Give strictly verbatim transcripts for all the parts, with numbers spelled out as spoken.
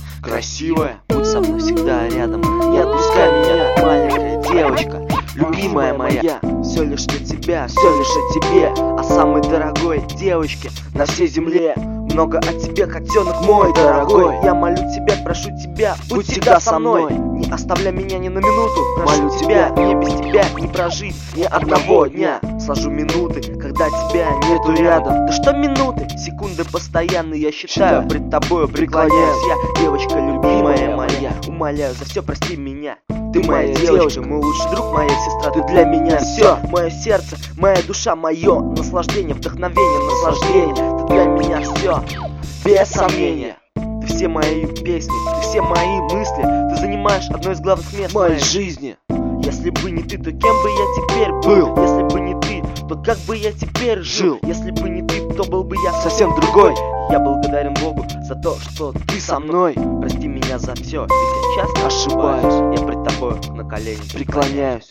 красивая, будь со мной всегда рядом. Не отпускай меня, маленькая девочка, любимая моя. Все лишь для тебя, все лишь о тебе, о самой дорогой девочке на всей земле. Много о тебе, котенок мой дорогой. Я молю тебя, прошу тебя, будь всегда со мной. Не оставляй меня ни на минуту, молю тебя. Мне без тебя не прожить ни одного дня. Сложу минуты, когда тебя нету рядом. Да что минуты, секунды постоянно я считаю. Пред тобою преклоняюсь я, девочка любимая моя. Умоляю, за все прости меня. Ты моя девочка, мой лучший друг, моя сестра. Ты для меня все, мое сердце, моя душа, мое наслаждение, вдохновение, наслаждение. Ты для меня все, без сомнения. Ты все мои песни, ты все мои мысли. Ты занимаешь одно из главных мест в моей жизни. Если бы не ты, то кем бы я теперь был? Если бы не ты, то как бы я теперь жил? Если бы не ты, то был бы я совсем другой. Я благодарен Богу за то, что ты со мной. Прости меня за все, ведь я часто ошибаюсь. Я пред тобой на колени преклоняюсь.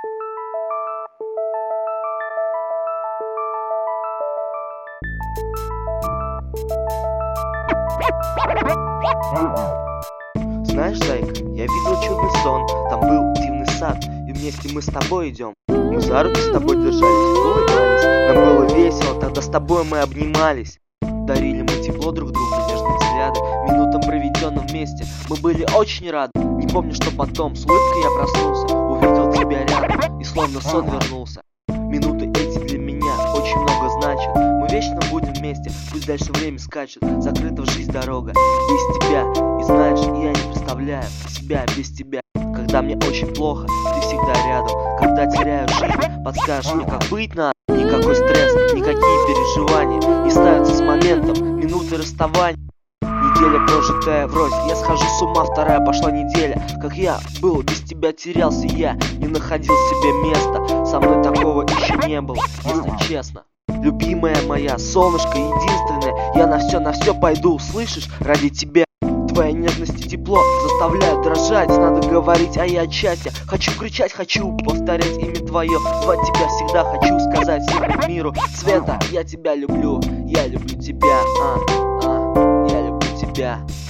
Знаешь, зайка, я видел чудный сон. Там был дивный сад, и вместе мы с тобой идем. Мы за руки с тобой держались, улыбались. Нам было весело, тогда с тобой мы обнимались. Дарили мы тепло друг другу, нежные взгляды. Минутам, проведенным вместе, мы были очень рады. Не помню, что потом, с улыбкой я проснулся, увидел тебя рядом, и словно сон вернулся. Минуты эти для меня очень много значат. Мы вечно будем вместе, пусть дальше время скачет. Закрыта в жизнь дорога без тебя. И знаешь, я не представляю себя без тебя. Когда мне очень плохо, ты всегда рядом. Когда теряю жизнь, подскажешь мне, как быть надо. Никакой стресс, никакие переживания не ставятся с моментом минуты расставания. Неделя прожитая врозь, я схожу с ума, вторая пошла неделя. Как я был, без тебя терялся я, не находил себе места. Со мной такого еще не было, если честно. Любимая моя, солнышко единственное, я на все, на все пойду, слышишь, ради тебя. Твоя нежность и тепло заставляют дрожать. Надо говорить, а я от счастья хочу кричать, хочу повторять имя твое. Звать тебя всегда хочу сказать всему миру. Света, я тебя люблю, я люблю тебя, а, а, я люблю тебя.